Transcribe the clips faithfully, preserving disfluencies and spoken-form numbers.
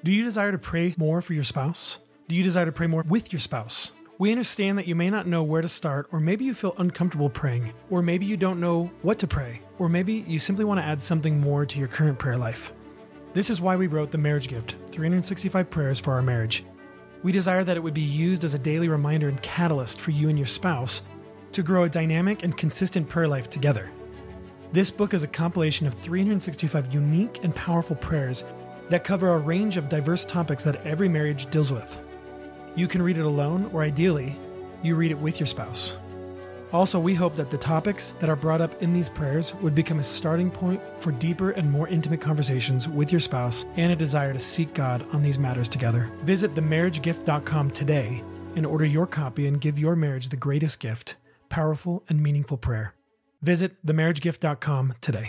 Do you desire to pray more for your spouse? Do you desire to pray more with your spouse? We understand that you may not know where to start, or maybe you feel uncomfortable praying, or maybe you don't know what to pray, or maybe you simply want to add something more to your current prayer life. This is why we wrote The Marriage Gift, three hundred sixty-five Prayers for Our Marriage. We desire that it would be used as a daily reminder and catalyst for you and your spouse to grow a dynamic and consistent prayer life together. This book is a compilation of three hundred sixty-five unique and powerful prayers that cover a range of diverse topics that every marriage deals with. You can read it alone, or ideally, you read it with your spouse. Also, we hope that the topics that are brought up in these prayers would become a starting point for deeper and more intimate conversations with your spouse and a desire to seek God on these matters together. Visit the marriage gift dot com today and order your copy and give your marriage the greatest gift, powerful and meaningful prayer. Visit the marriage gift dot com today.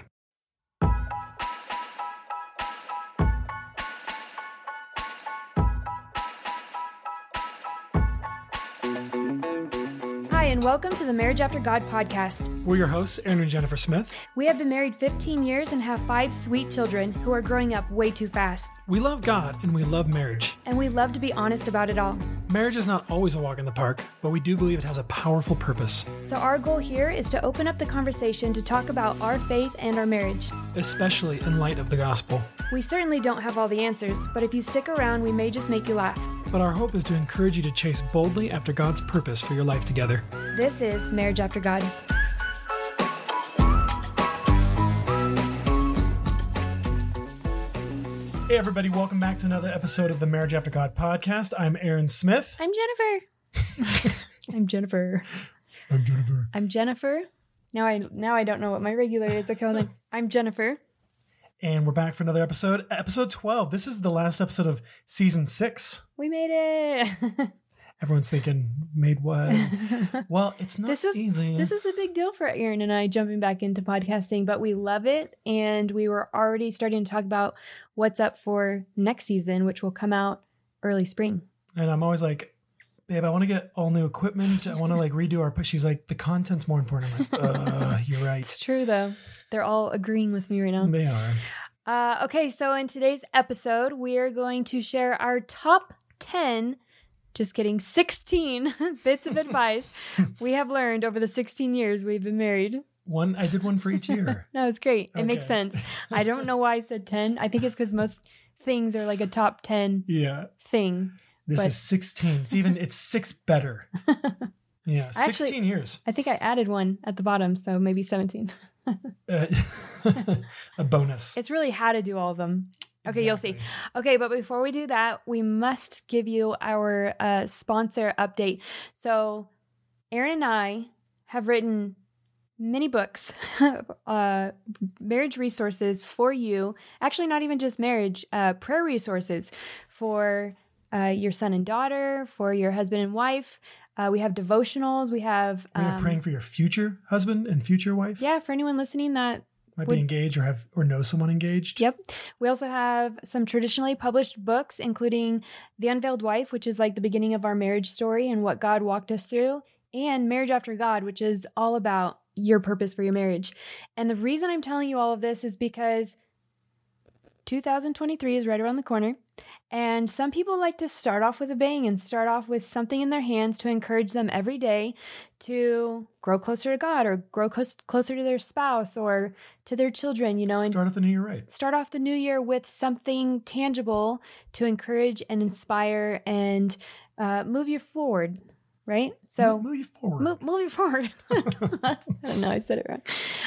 And welcome to the Marriage After God podcast. We're your hosts, Aaron and Jennifer Smith. We have been married fifteen years and have five sweet children who are growing up way too fast. We love God and we love marriage. And we love to be honest about it all. Marriage is not always a walk in the park, but we do believe it has a powerful purpose. So our goal here is to open up the conversation to talk about our faith and our marriage. Especially in light of the gospel. We certainly don't have all the answers, but if you stick around, we may just make you laugh. But our hope is to encourage you to chase boldly after God's purpose for your life together. This is Marriage After God. Hey everybody, welcome back to another episode of the Marriage After God podcast. I'm Aaron Smith. I'm Jennifer. I'm Jennifer. I'm Jennifer. I'm Jennifer. Now I now I don't know what my regular is. Okay, I'm Jennifer. And we're back for another episode, episode twelve. This is the last episode of season six. We made it. Everyone's thinking, made what? Well, it's not this was, easy. This is a big deal for Aaron and I jumping back into podcasting, but we love it. And we were already starting to talk about what's up for next season, which will come out early spring. And I'm always like, babe, I want to get all new equipment. I want to like redo our push. She's like, the content's more important. I'm like, uh, you're right. It's true though. They're all agreeing with me right now. They are. Uh, okay, so in today's episode, we are going to share our top ten, just kidding, sixteen bits of advice we have learned over the sixteen years we've been married. One, I did one for each year. No, it's great. It Okay. makes sense. I don't know why I said ten. I think it's because most things are like a top ten Yeah. thing. This But- is sixteen. It's even, it's six better. Yeah, sixteen Actually- years. I think I added one at the bottom, so maybe seventeen. Uh, a bonus. It's really how to do all of them. Okay, you'll see. Exactly. Okay, but before we do that, we must give you our uh, sponsor update. So Aaron and I have written many books, uh, marriage resources for you. Actually, not even just marriage, uh, prayer resources for uh, your son and daughter, for your husband and wife. Uh, we have devotionals. We have... We are um, praying for your future husband and future wife. Yeah, for anyone listening that Might would- be engaged or have or know someone engaged. Yep. We also have some traditionally published books, including The Unveiled Wife, which is like the beginning of our marriage story and what God walked us through, and Marriage After God, which is all about your purpose for your marriage. And the reason I'm telling you all of this is because two thousand twenty-three is right around the corner. And some people like to start off with a bang and start off with something in their hands to encourage them every day to grow closer to God or grow close, closer to their spouse or to their children, you know. And Start off the new year right. start off the new year with something tangible to encourage and inspire and uh, move you forward, right? So move you forward. move, move you forward. I don't know. I said it wrong.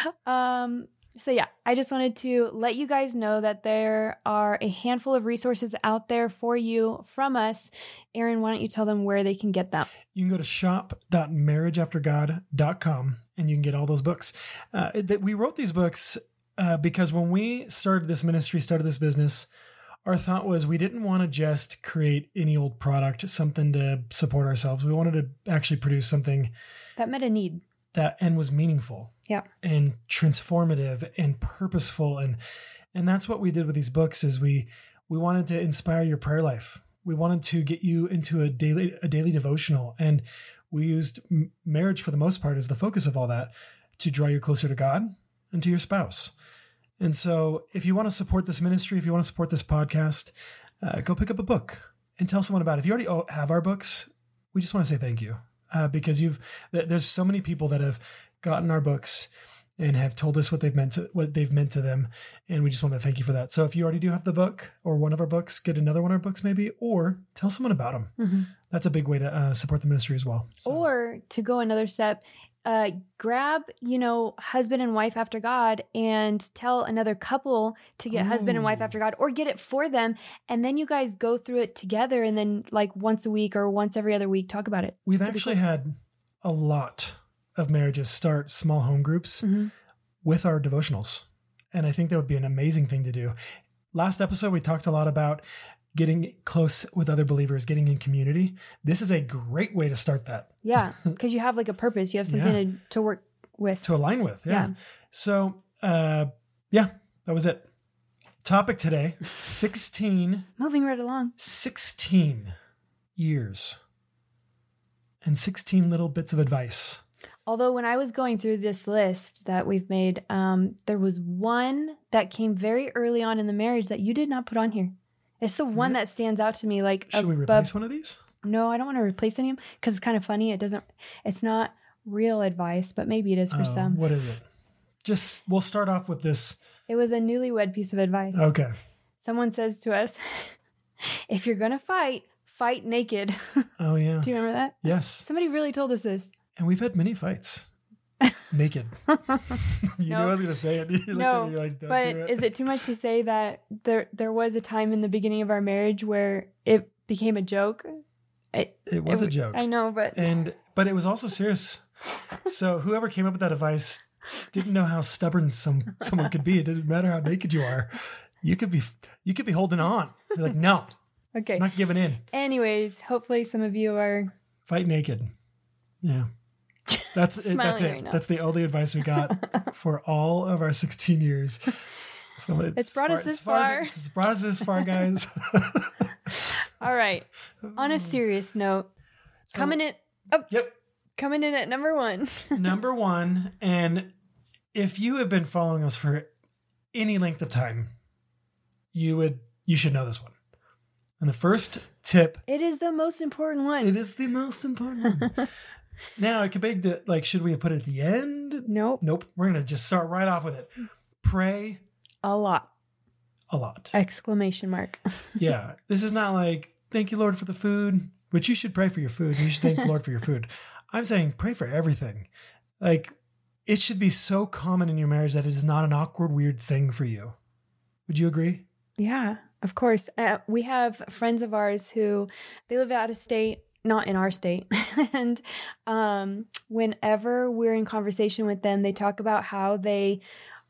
Um, so yeah, I just wanted to let you guys know that there are a handful of resources out there for you from us. Aaron, why don't you tell them where they can get them? You can go to shop dot marriage after god dot com and you can get all those books. Uh, that we wrote these books uh, because when we started this ministry, started this business, our thought was we didn't want to just create any old product, something to support ourselves. We wanted to actually produce something That met a need. that and was meaningful. Yeah. And transformative and purposeful. And and that's what we did with these books is we we wanted to inspire your prayer life. We wanted to get you into a daily a daily devotional. And we used m- marriage for the most part as the focus of all that to draw you closer to God and to your spouse. And so if you want to support this ministry, if you want to support this podcast, uh, go pick up a book and tell someone about it. If you already have our books, we just want to say thank you uh, because you've there's so many people that have gotten our books and have told us what they've meant to what they've meant to them, and we just want to thank you for that. So if you already do have the book or one of our books, get another one of our books maybe, or tell someone about them. Mm-hmm. That's a big way to uh, support the ministry as well. So. Or to go another step, uh, grab, you know, husband and wife after God and tell another couple to get Ooh. husband and wife after God, or get it for them. And then you guys go through it together. And then like once a week or once every other week, talk about it. We've Pretty actually cool. had a lot of marriages start small home groups mm-hmm. with our devotionals. And I think that would be an amazing thing to do. Last episode, we talked a lot about getting close with other believers, getting in community. This is a great way to start that. Yeah, because you have like a purpose. You have something yeah. to, to work with. To align with, yeah. yeah. So, uh, yeah, that was it. Topic today, sixteen. Moving right along. sixteen years and sixteen little bits of advice. Although when I was going through this list that we've made, um, there was one that came very early on in the marriage that you did not put on here. It's the one yeah. that stands out to me. Like, should above, we replace one of these? No, I don't want to replace any of them because it's kind of funny. It doesn't. It's not real advice, but maybe it is for uh, some. What is it? Just we'll start off with this. It was a newlywed piece of advice. Okay. Someone says to us, "If you're gonna fight, fight naked." Oh yeah. Do you remember that? Yes. Somebody really told us this. And we've had many fights. Naked. You no. knew I was going to say it. You looked no, at me like, don't but do it. Is it too much to say that there there was a time in the beginning of our marriage where it became a joke? It, it was it, a joke. I know, but and but it was also serious. So whoever came up with that advice didn't know how stubborn some someone could be. It didn't matter how naked you are. You could be you could be holding on. You're like, no. Okay. I'm not giving in. Anyways, hopefully some of you are fight naked. Yeah. That's it. That's it. Right that's the only advice we got for all of our sixteen years. So it's, it's brought far, us this far. far. It's brought us this far, guys. All right. On a serious note, so, coming in. Oh, yep. Coming in at number one. Number one, and if you have been following us for any length of time, you would you should know this one. And the first tip. It is the most important one. It is the most important one. Now, it could beg to, like, should we have put it at the end? Nope. Nope. We're going to just start right off with it. Pray. A lot. A lot. Exclamation mark. Yeah. This is not like, thank you, Lord, for the food, which you should pray for your food. You should thank the Lord for your food. I'm saying pray for everything. Like, it should be so common in your marriage that it is not an awkward, weird thing for you. Would you agree? Yeah, of course. Uh, we have friends of ours who, they live out of state. Not in our state. And um, whenever we're in conversation with them, they talk about how they,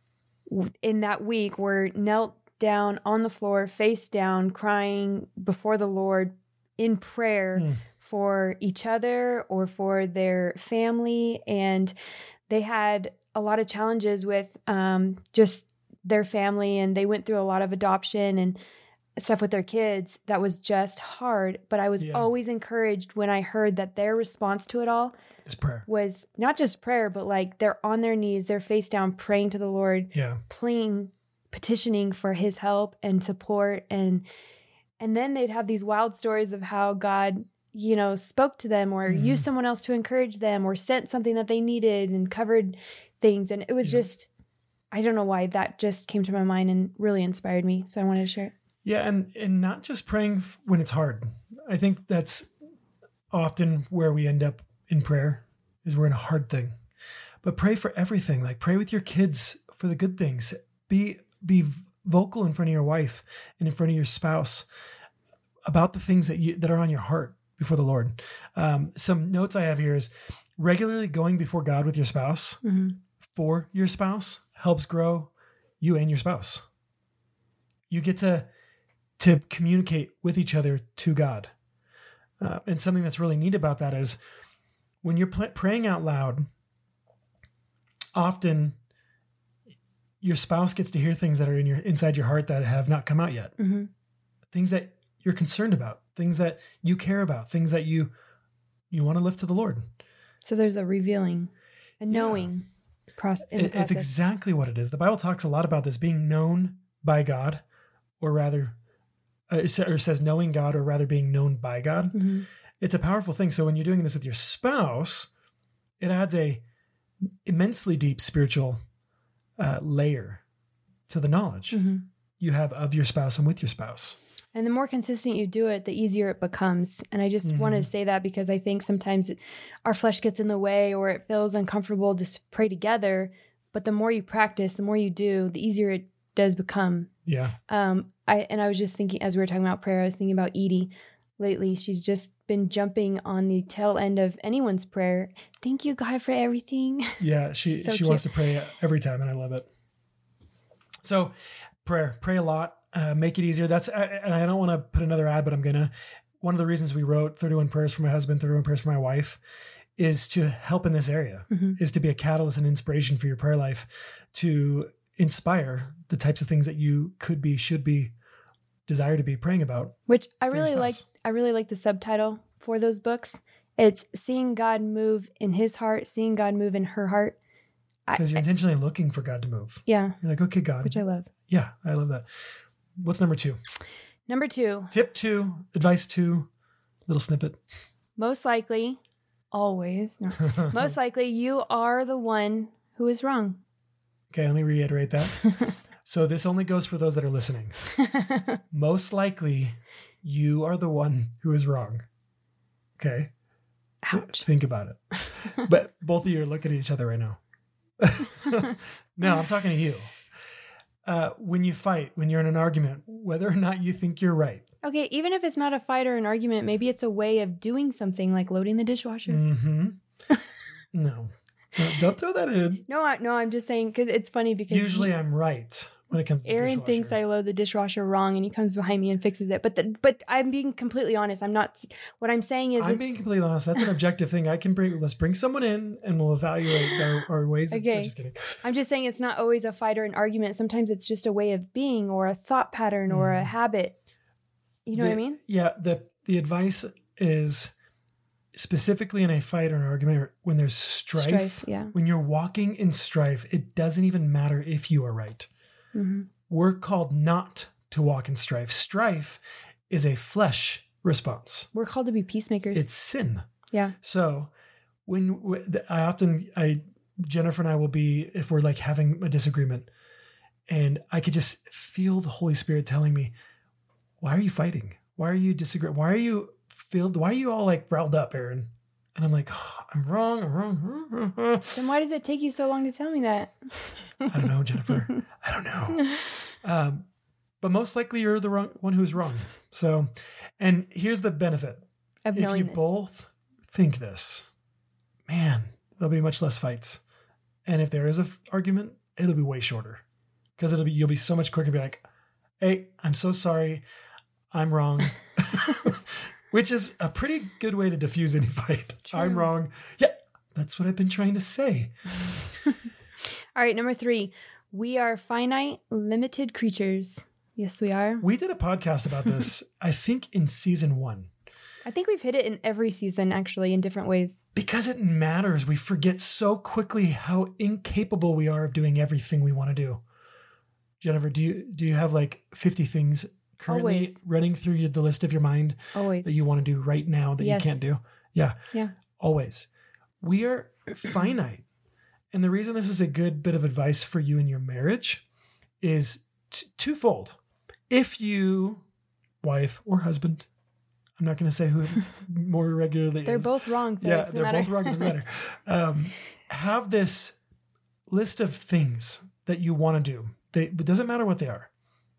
in that week, were knelt down on the floor, face down, crying before the Lord in prayer mm. for each other or for their family. And they had a lot of challenges with um, just their family, and they went through a lot of adoption and stuff with their kids that was just hard. But I was yeah. always encouraged when I heard that their response to it all is prayer. Was not just prayer, but like they're on their knees, they're face down, praying to the Lord, yeah, pleading, petitioning for his help and support. And and then they'd have these wild stories of how God, you know, spoke to them or mm-hmm. used someone else to encourage them or sent something that they needed and covered things. And it was yeah. just, I don't know why that just came to my mind and really inspired me. So I wanted to share it. Yeah, and, and not just praying when it's hard. I think that's often where we end up in prayer, is we're in a hard thing. But pray for everything. Like, pray with your kids for the good things. Be be vocal in front of your wife and in front of your spouse about the things that you that are on your heart before the Lord. Um, some notes I have here is regularly going before God with your spouse mm-hmm. for your spouse helps grow you and your spouse. You get to to communicate with each other to God. Uh, and something that's really neat about that is when you're pl- praying out loud, often your spouse gets to hear things that are in your inside your heart that have not come out yet. Mm-hmm. Things that you're concerned about, things that you care about, things that you you want to lift to the Lord. So there's a revealing, a knowing yeah. process. It, it's exactly what it is. The Bible talks a lot about this being known by God, or rather, uh, or says knowing God, or rather being known by God. Mm-hmm. It's a powerful thing. So when you're doing this with your spouse, it adds a immensely deep spiritual uh, layer to the knowledge Mm-hmm. you have of your spouse and with your spouse. And the more consistent you do it, the easier it becomes. And I just Mhm. want to say that because I think sometimes it, our flesh gets in the way, or it feels uncomfortable to s- pray together. But the more you practice, the more you do, the easier it does become. Yeah. Um, I and I was just thinking, as we were talking about prayer, I was thinking about Edie lately. She's just been jumping on the tail end of anyone's prayer. Thank you, God, for everything. Yeah. She, She's so she cute. wants to pray every time, and I love it. So prayer, pray a lot, uh, make it easier. That's, I, and I don't want to put another ad, but I'm going to, one of the reasons we wrote thirty-one prayers for my husband, thirty-one prayers for my wife, is to help in this area, Mhm. is to be a catalyst and inspiration for your prayer life, to inspire the types of things that you could be, should be, desire to be praying about. Which I For your really like. spouse. I really like the subtitle for those books. It's seeing God move in his heart, seeing God move in her heart. I- Because you're intentionally looking for God to move. Yeah, You're like, okay, God. which I love. Yeah, I love that. What's number two? Number two, Tip two, advice two, little snippet. most likely, always, no, most likely you are the one who is wrong. Okay, let me reiterate that. So this only goes for those that are listening. Most likely, you are the one who is wrong. Okay? Ouch. Think about it. But both of you are looking at each other right now. No, I'm talking to you. Uh, when you fight, when you're in an argument, whether or not you think you're right. Okay, even if it's not a fight or an argument, maybe it's a way of doing something like loading the dishwasher. Mm-hmm. No. Don't, don't throw that in. No, I, no, I'm just saying because it's funny because Usually I'm right when it comes to the Aaron dishwasher. thinks I load the dishwasher wrong, and he comes behind me and fixes it. But the, but I'm being completely honest. I'm not. What I'm saying is, I'm it's, being completely honest. That's an objective thing. I can bring. Let's bring someone in, and we'll evaluate our, our ways. Of, Okay. I'm just kidding. I'm just saying it's not always a fight or an argument. Sometimes it's just a way of being, or a thought pattern, or a Mhm. habit. You know what I The- mean? Yeah. The the advice is specifically in a fight or an argument, or when there's strife, Strife, yeah. When you're walking in strife, it doesn't even matter if you are right. hmm We're called not to walk in strife. Strife is a flesh response. We're called to be peacemakers. It's sin. yeah. So when w- I often, I, Jennifer and I will be, if we're like having a disagreement, and I could just feel the Holy Spirit telling me, why are you fighting? Why are you disagreeing? Why are you filled? Why are you all like riled up, Aaron? And I'm like, oh, I'm wrong. I'm wrong. Then why does it take you so long to tell me that? I don't know, Jennifer. I don't know. Um, but most likely you're the wrong one who's wrong. So, and here's the benefit. Of If knowing you this. both think this, man, there'll be much less fights. And if there is an argument, it'll be way shorter, because it'll be, you'll be so much quicker to be like, hey, I'm so sorry. I'm wrong. Which is a pretty good way to diffuse any fight. True. I'm wrong. Yeah, that's what I've been trying to say. All right, number three. We are finite, limited creatures. Yes, we are. We did a podcast about this, I think in season one. I think we've hit it in every season, actually, in different ways. Because it matters. We forget so quickly how incapable we are of doing everything we want to do. Jennifer, do you do you have like fifty things currently Always. running through you, the list of your mind Always. that you want to do right now that Yes. you can't do? Yeah. Yeah. Always. We are finite. And the reason this is a good bit of advice for you in your marriage is t- twofold. If you, wife or husband, I'm not going to say who more regularly They're is. both wrong, so yeah, it doesn't they're matter. both wrong. It doesn't matter. Um, have this list of things that you want to do. They, it doesn't matter what they are.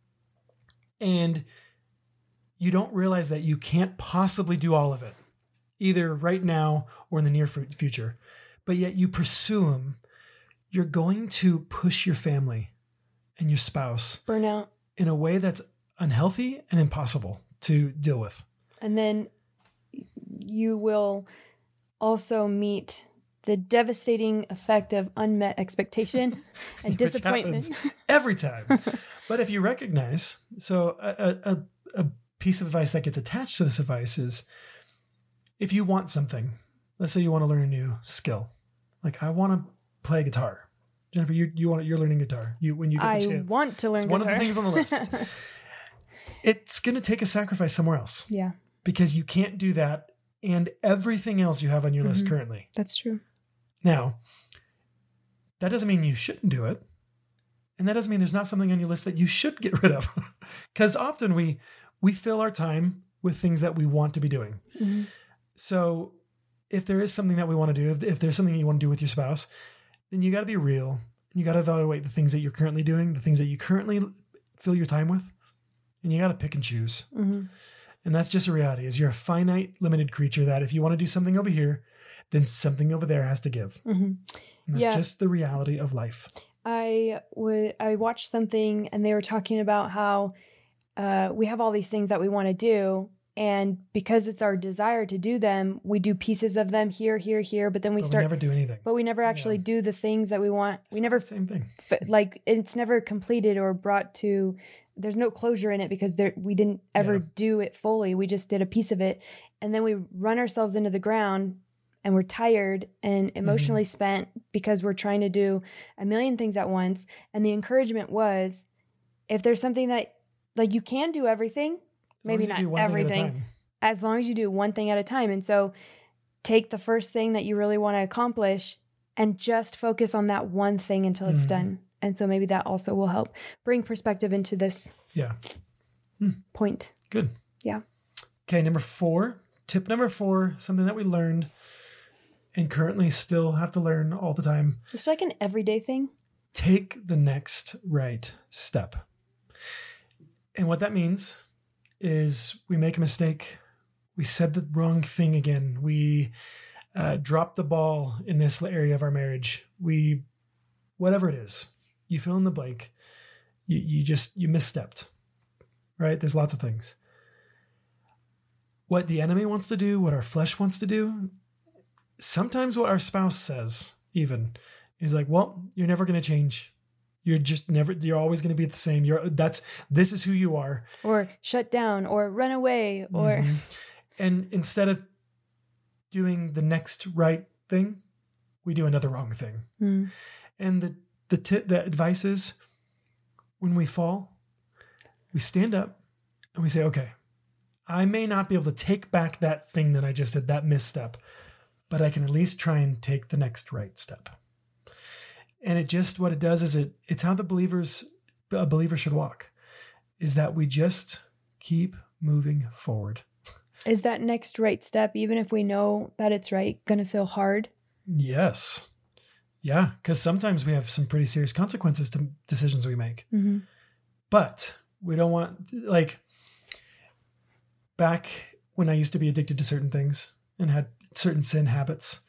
And you don't realize that you can't possibly do all of it, either right now or in the near fu- future. But yet you pursue them. You're going to push your family and your spouse Burnout. in a way that's unhealthy and impossible to deal with. And then you will also meet the devastating effect of unmet expectation and Which disappointment. happens every time. But if you recognize, so a, a, a piece of advice that gets attached to this advice is, if you want something, let's say you want to learn a new skill, like I want to play guitar. Jennifer, you you want you're learning guitar. You when you get the I chance. want to learn It's one of the guitar. things on the list. it's going to take a sacrifice somewhere else. Yeah. Because you can't do that and everything else you have on your mm-hmm. list currently. That's true. Now, that doesn't mean you shouldn't do it. And that doesn't mean there's not something on your list that you should get rid of. Because often we we fill our time with things that we want to be doing. Mm-hmm. So if there is something that we want to do, if, if there's something that you want to do with your spouse, then you got to be real. You got to evaluate the things that you're currently doing, the things that you currently fill your time with. And you got to pick and choose. Mm-hmm. And that's just a reality, is you're a finite, limited creature that if you want to do something over here, then something over there has to give. Mm-hmm. And that's yeah. just the reality of life. I would, I watched something and they were talking about how uh, we have all these things that we want to do. And because it's our desire to do them, we do pieces of them here, here, here, but then we but start. We never do anything. But we never actually yeah. do the things that we want. It's we never. Same thing. But like, it's never completed or brought to. There's no closure in it because there we didn't ever yeah. do it fully. We just did a piece of it, and then we run ourselves into the ground, and we're tired and emotionally mm-hmm. spent because we're trying to do a million things at once. And the encouragement was, if there's something that like you can do everything. As Maybe not everything, as long as you do one thing at a time. And so take the first thing that you really want to accomplish and just focus on that one thing until it's mm. done. And so maybe that also will help bring perspective into this yeah. mm. point. Good. Yeah. Okay, number four, tip number four, something that we learned and currently still have to learn all the time. It's like an everyday thing. Take the next right step. And what that means is we make a mistake. We said the wrong thing again. We uh, dropped the ball in this area of our marriage. We, whatever it is, you fill in the blank. You, you just, you misstepped, right? There's lots of things. What the enemy wants to do, what our flesh wants to do, sometimes what our spouse says even is like, well, you're never going to change. You're just never, you're always going to be the same. You're that's, this is who you are. Or shut down or run away or. Mm-hmm. And instead of doing the next right thing, we do another wrong thing. Mm. And the, the, t- the advice is when we fall, we stand up and we say, okay, I may not be able to take back that thing that I just did, that misstep, but I can at least try and take the next right step. And it just, what it does is it, it's how the believers, a believer should walk, is that we just keep moving forward. Is that next right step, even if we know that it's right, going to feel hard? Yes. Yeah. Because sometimes we have some pretty serious consequences to decisions we make. Mm-hmm. But we don't want, like, back when I used to be addicted to certain things and had certain sin habits,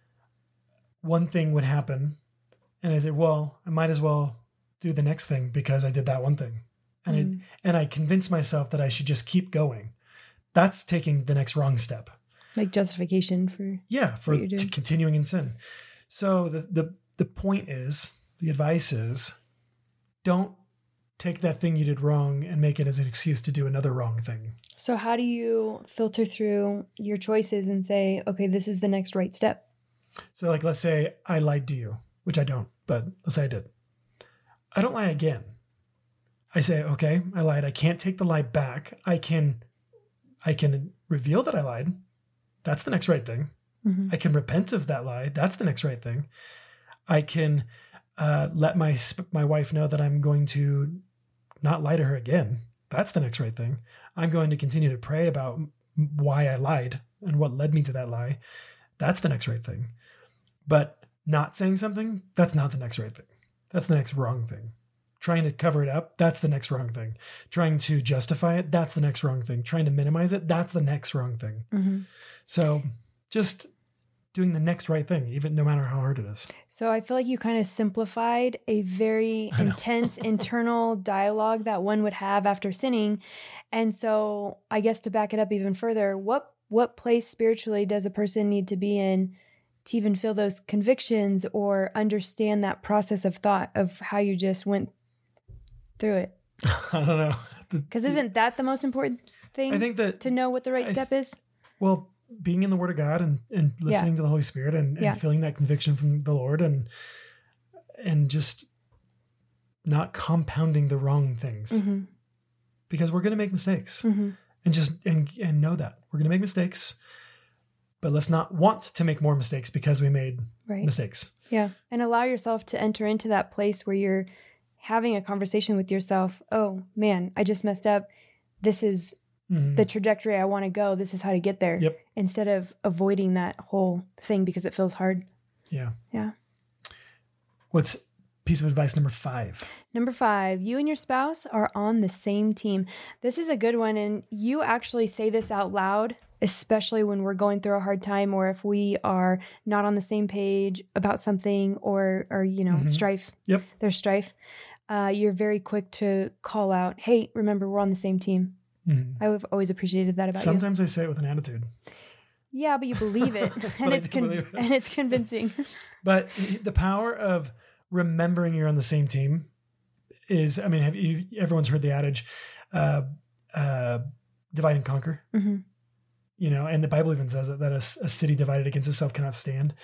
one thing would happen. And I said, well, I might as well do the next thing because I did that one thing. And mm. I, and I convinced myself that I should just keep going. That's taking the next wrong step. Like justification for Yeah, for t- continuing in sin. So the, the, the point is, the advice is, don't take that thing you did wrong and make it as an excuse to do another wrong thing. So how do you filter through your choices and say, okay, this is the next right step? So like, let's say I lied to you. Which I don't, but let's say I did. I don't lie again. I say, okay, I lied. I can't take the lie back. I can, I can reveal that I lied. That's the next right thing. Mm-hmm. I can repent of that lie. That's the next right thing. I can uh, let my my wife know that I'm going to not lie to her again. That's the next right thing. I'm going to continue to pray about why I lied and what led me to that lie. That's the next right thing. But not saying something, that's not the next right thing. That's the next wrong thing. Trying to cover it up, that's the next wrong thing. Trying to justify it, that's the next wrong thing. Trying to minimize it, that's the next wrong thing. Mm-hmm. So just doing the next right thing, even no matter how hard it is. So I feel like you kind of simplified a very intense internal dialogue that one would have after sinning. And so I guess to back it up even further, what what place spiritually does a person need to be in to even feel those convictions or understand that process of thought of how you just went through it? I don't know. Because isn't that the most important thing? I think that to know what the right I, step is? Well, being in the Word of God and, and listening yeah. to the Holy Spirit and, and yeah. feeling that conviction from the Lord and and just not compounding the wrong things. Mm-hmm. because we're going to make mistakes Mm-hmm. and just, and, and know that we're going to make mistakes, but let's not want to make more mistakes because we made Right. mistakes. Yeah. And allow yourself to enter into that place where you're having a conversation with yourself. Oh man, I just messed up. This is Mhm. the trajectory I want to go. This is how to get there. Yep. Instead of avoiding that whole thing because it feels hard. Yeah. Yeah. What's piece of advice number five? Number five, you and your spouse are on the same team. This is a good one. And you actually say this out loud, especially when we're going through a hard time or if we are not on the same page about something or, or you know, Mhm. strife. Yep. There's strife. Uh, you're very quick to call out, hey, remember, we're on the same team. Mhm. I've always appreciated that about you. Sometimes I say it with an attitude, Yeah, but you believe it. But and I it's do con- believe it. and it's convincing. but the power of remembering you're on the same team is, I mean, have you, everyone's heard the adage, uh, uh, divide and conquer, hmm you know, and the Bible even says that, that a, a city divided against itself cannot stand.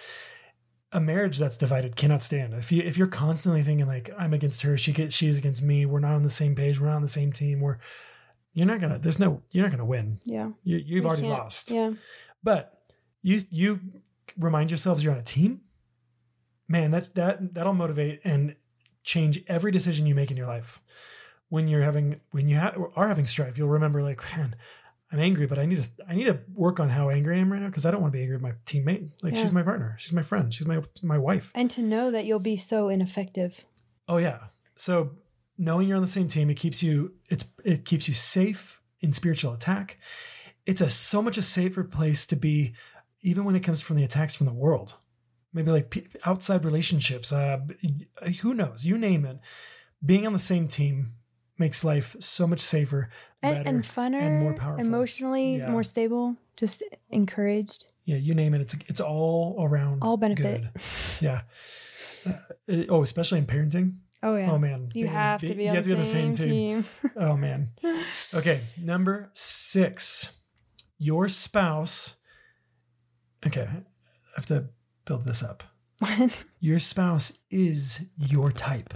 A marriage that's divided cannot stand. If you, if you're constantly thinking like, I'm against her, she gets, she's against me, we're not on the same page, we're not on the same team, we're, you're not gonna, there's no, you're not gonna win. Yeah. You, you've We already can't- lost. Yeah. But you, you remind yourselves you're on a team, man, that, that, that'll motivate and change every decision you make in your life. When you're having, when you ha- are having strife, you'll remember like, man, I'm angry, but I need to, I need to work on how angry I am right now. Cause I don't want to be angry with my teammate. Like Yeah. she's my partner. She's my friend. She's my, my wife. And to know that you'll be so ineffective. Oh yeah. So knowing you're on the same team, it keeps you, it's, it keeps you safe in spiritual attack. It's a, so much a safer place to be, even when it comes from the attacks from the world, maybe like p- outside relationships, uh, who knows, you name it. Being on the same team makes life so much safer, And, better, and funner, and more powerful. emotionally Yeah. more stable, just encouraged, Yeah, you name it. It's it's all around all benefit. good. Yeah. Uh, it- oh, especially in parenting. Oh yeah. Oh man, You Being- have to be you on have to the, be on the same, same team. team. Oh man. Okay, number six. Your spouse. Okay, I have to build this up. Your spouse is your type.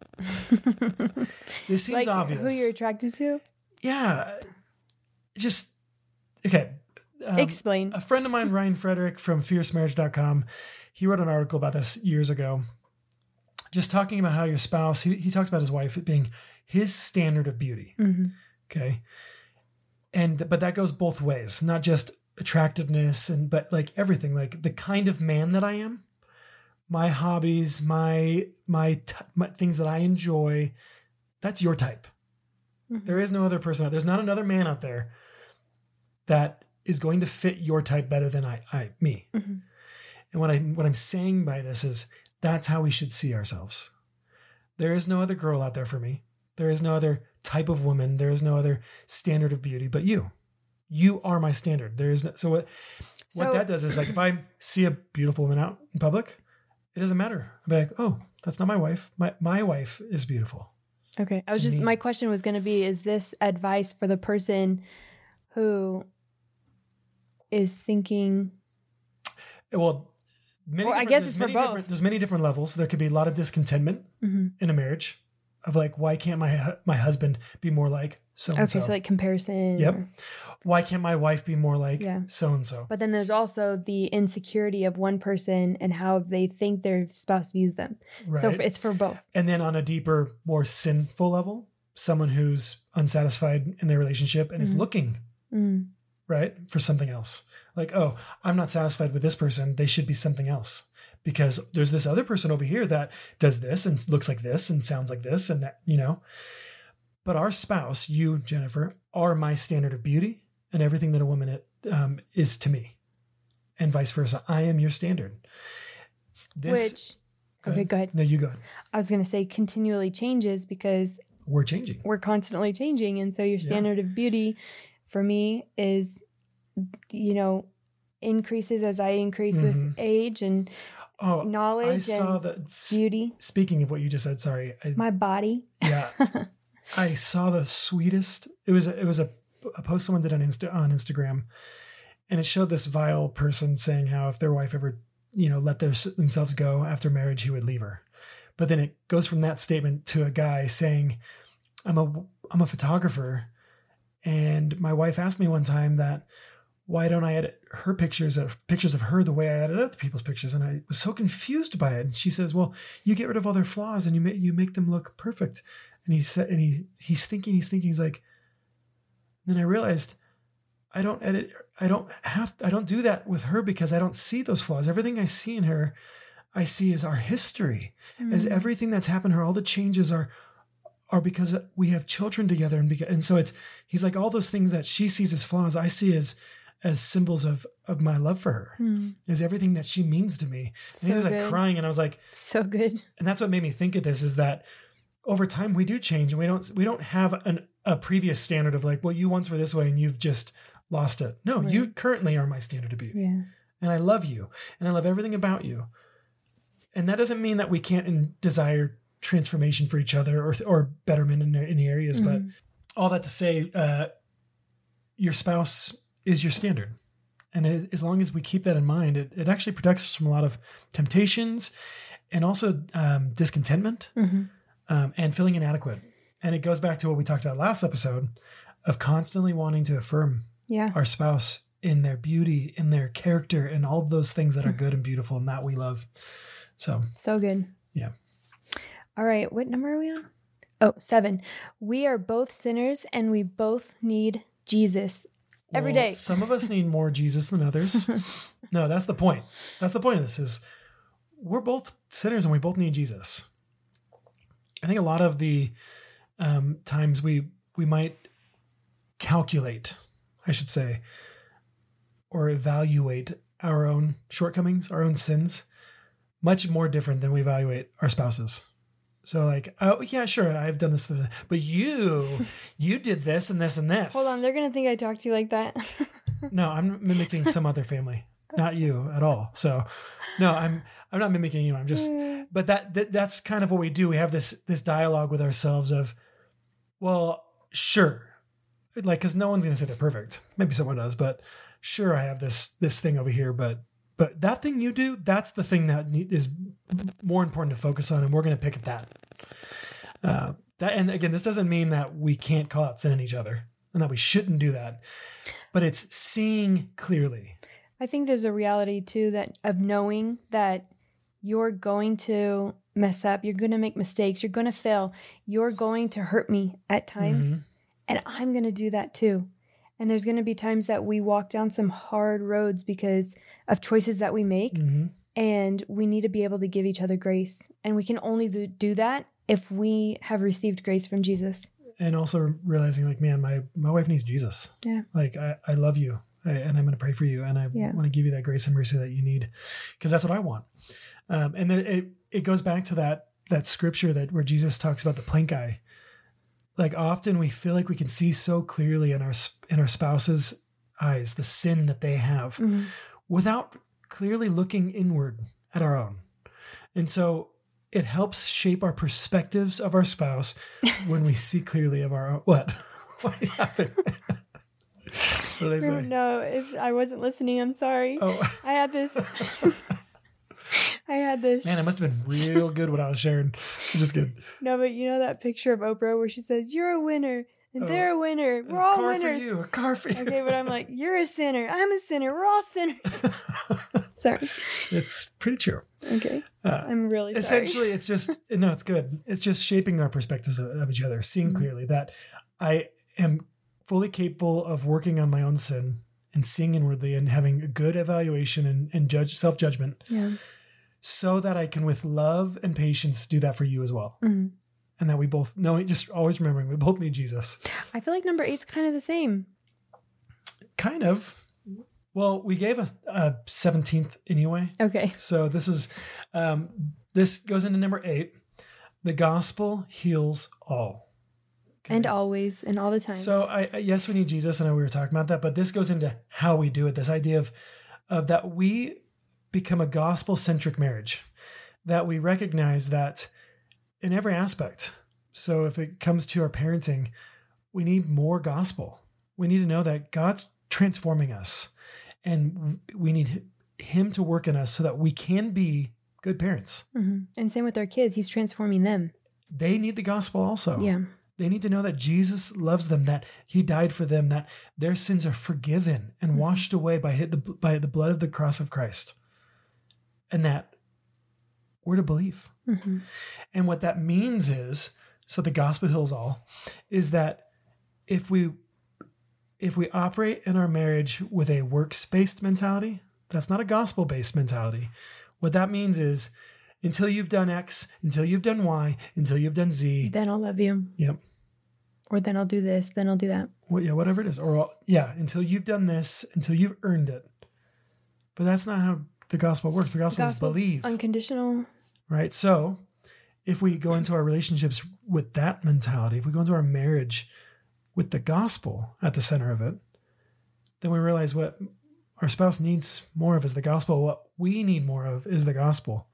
This seems like obvious. who you're attracted to? Yeah. Just okay. Um, Explain. A friend of mine, Ryan Frederick from fierce marriage dot com, he wrote an article about this years ago. Just talking about how your spouse, he, he talks about his wife being his standard of beauty. Mhm. Okay. And, but that goes both ways, not just attractiveness and, but like everything, like the kind of man that I am, my hobbies, my, my, t- my things that I enjoy, that's your type. Mhm. There is no other person out there's not another man out there that is going to fit your type better than I, I, me. Mhm. And what I, what I'm saying by this is that's how we should see ourselves. There is no other girl out there for me. There is no other type of woman. There is no other standard of beauty, but you, you are my standard. There is no, so what, what So- that does is like, if I see a beautiful woman out in public, it doesn't matter. I'll be like, oh, that's not my wife. My, my wife is beautiful. Okay. I was to just, me. my question was going to be, is this advice for the person who is thinking, Well, many Well, I different- guess there's it's for many both. different- There's many different levels. There could be a lot of discontentment Mhm. in a marriage of like, why can't my hu- my husband be more like so and okay, so? so like comparison. Yep. or- Why can't my wife be more like Yeah. so and so? But then there's also the insecurity of one person and how they think their spouse views them. Right. So it's for both. And then on a deeper, more sinful level, someone who's unsatisfied in their relationship and is Mhm. looking Mm. right for something else. Like, oh, I'm not satisfied with this person. They should be something else. Because there's this other person over here that does this and looks like this and sounds like this and that, you know. But our spouse, you, Jennifer, are my standard of beauty and everything that a woman um, is to me. And vice versa. I am your standard. This, Which, go okay, ahead. go ahead. No, you go ahead. I was going to say continually changes because We're changing. we're constantly changing. And so your Yeah. standard of beauty for me is, you know, increases as I increase Mhm. with age and Oh, I knowledge saw and that. beauty. Speaking of what you just said, sorry. I, My body. yeah. I saw the sweetest. It was a, it was a, a post someone did on Insta, on Instagram, and it showed this vile person saying how if their wife ever, you know, let their, themselves go after marriage, he would leave her. But then it goes from that statement to a guy saying, "I'm a I'm a photographer. And my wife asked me one time that, why don't I edit her pictures of pictures of her the way I edit other people's pictures? And I was so confused by it. And she says, well, you get rid of all their flaws and you make, you make them look perfect. And he said, and he, he's thinking, he's thinking, he's like, then I realized I don't edit. I don't have, I don't do that with her because I don't see those flaws. Everything I see in her, I see as our history, mm-hmm. as everything that's happened to her. All the changes are, are because we have children together. And because, and so it's, he's like, all those things that she sees as flaws, I see as, as symbols of, of my love for her, mm. is everything that she means to me. And so he was like good. crying. And I was like, so good. And that's what made me think of this, is that over time we do change, and we don't, we don't have an, a previous standard of like, well, you once were this way and you've just lost it. No, right. You currently are my standard of beauty. Yeah. And I love you and I love everything about you. And that doesn't mean that we can't in, desire transformation for each other or, or betterment in any areas. Mm-hmm. But all that to say, uh, your spouse is your standard. And as, as long as we keep that in mind, it, it actually protects us from a lot of temptations and also um, discontentment, mm-hmm. um, and feeling inadequate. And it goes back to what we talked about last episode of constantly wanting to affirm yeah. our spouse in their beauty, in their character, and all of those things that are good and beautiful and that we love. So, so good. Yeah. All right. What number are we on? Oh, seven. We are both sinners and we both need Jesus. Every well, day. Some of us need more Jesus than others. No, that's the point. That's the point of this is we're both sinners and we both need Jesus. I think a lot of the um, times we we might calculate, I should say, or evaluate our own shortcomings, our own sins, much more different than we evaluate our spouses. So like, oh yeah, sure, I've done this, but you, you did this and this and this. Hold on, they're going to think I talked to you like that. No, I'm mimicking some other family, not you at all. So no, I'm, I'm not mimicking you. I'm just, but that, that that's kind of what we do. We have this, this dialogue with ourselves of, well, sure. Like, cause no one's going to say they're perfect. Maybe someone does, but sure, I have this, this thing over here, but But that thing you do, that's the thing that is more important to focus on, and we're going to pick at that. Uh, that. And again, this doesn't mean that we can't call out sin in each other and that we shouldn't do that, but it's seeing clearly. I think there's a reality too that of knowing that you're going to mess up, you're going to make mistakes, you're going to fail, you're going to hurt me at times, mm-hmm. and I'm going to do that too. And there's going to be times that we walk down some hard roads because of choices that we make. Mm-hmm. And we need to be able to give each other grace. And we can only do that if we have received grace from Jesus. And also realizing like, man, my, my wife needs Jesus. Yeah. Like, I, I love you I, and I'm going to pray for you. And I yeah. want to give you that grace and mercy that you need, because that's what I want. Um, and then it, it goes back to that, that scripture that where Jesus talks about the plank eye. Like often we feel like we can see so clearly in our in our spouse's eyes the sin that they have, mm-hmm. without clearly looking inward at our own. And so it helps shape our perspectives of our spouse when we see clearly of our own. What? What happened? What did I say? No, if I wasn't listening, I'm sorry. Oh. I had this... I had this. Man, it must have been real good what I was sharing. I'm just kidding. No, but you know that picture of Oprah where she says, "You're a winner and oh, they're a winner. We're all car winners." For you, a car for you. Okay, but I'm like, you're a sinner. I'm a sinner. We're all sinners. Sorry. It's pretty true. Okay. Uh, I'm really sorry. Essentially, it's just, no, it's good. It's just shaping our perspectives of, of each other, seeing mm-hmm. clearly that I am fully capable of working on my own sin and seeing inwardly and having a good evaluation and, and judge self-judgment. Yeah. So that I can, with love and patience, do that for you as well. Mm-hmm. And that we both know, just always remembering we both need Jesus. I feel like number eight's kind of the same. Kind of. Well, we gave a, a seventeenth anyway. Okay. So this is, um, this goes into number eight. The gospel heals all. Okay. And always and all the time. So I, I yes, we need Jesus. I know we were talking about that, but this goes into how we do it. This idea of, of that we become a gospel-centric marriage, that we recognize that in every aspect. So if it comes to our parenting, we need more gospel. We need to know that God's transforming us and we need him to work in us so that we can be good parents. Mm-hmm. And same with our kids. He's transforming them. They need the gospel also. Yeah. They need to know that Jesus loves them, that he died for them, that their sins are forgiven and mm-hmm. washed away by the, by the blood of the cross of Christ. And that we're to believe. Mm-hmm. And what that means is, so the gospel heals all, is that if we if we operate in our marriage with a works-based mentality, that's not a gospel-based mentality. What that means is, until you've done X, until you've done Y, until you've done Z. Then I'll love you. Yep. Or then I'll do this, then I'll do that. Well, yeah, whatever it is. Or yeah, until you've done this, until you've earned it. But that's not how the gospel works. The gospel, the gospel is believe. Unconditional. Right? So if we go into our relationships with that mentality, if we go into our marriage with the gospel at the center of it, then we realize what our spouse needs more of is the gospel. What we need more of is the gospel.